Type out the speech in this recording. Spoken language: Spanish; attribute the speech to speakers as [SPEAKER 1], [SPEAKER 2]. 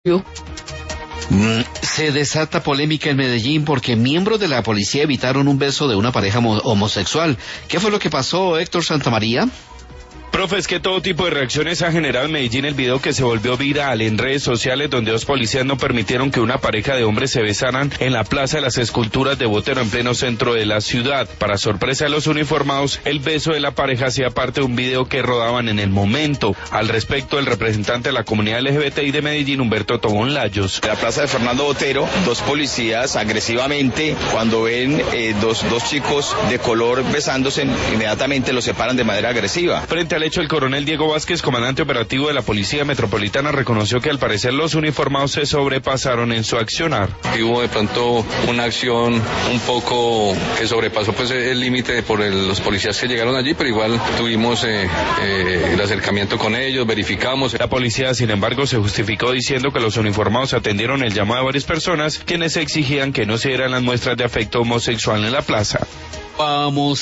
[SPEAKER 1] Se desata polémica en Medellín porque miembros de la policía evitaron un beso de una pareja homosexual. ¿Qué fue lo que pasó, Héctor Santamaría?
[SPEAKER 2] Profe, es que todo tipo de reacciones ha generado en Medellín el video que se volvió viral en redes sociales, donde dos policías no permitieron que una pareja de hombres se besaran en la Plaza de las Esculturas de Botero, en pleno centro de la ciudad. Para sorpresa de los uniformados, el beso de la pareja hacía parte de un video que rodaban en el momento. Al respecto, el representante de la comunidad LGBTI de Medellín, Humberto Tobón Layos.
[SPEAKER 3] En la Plaza de Fernando Botero, dos policías agresivamente, cuando ven dos chicos de color besándose, inmediatamente los separan de manera agresiva.
[SPEAKER 2] Frente al hecho, el coronel Diego Vázquez, comandante operativo de la Policía Metropolitana, reconoció que al parecer los uniformados se sobrepasaron en su accionar.
[SPEAKER 4] Y hubo de pronto una acción un poco que sobrepasó pues el límite por los policías que llegaron allí, pero igual tuvimos el acercamiento con ellos, verificamos.
[SPEAKER 2] La policía, sin embargo, se justificó diciendo que los uniformados atendieron el llamado de varias personas, quienes exigían que no se dieran las muestras de afecto homosexual en la plaza.
[SPEAKER 1] Vamos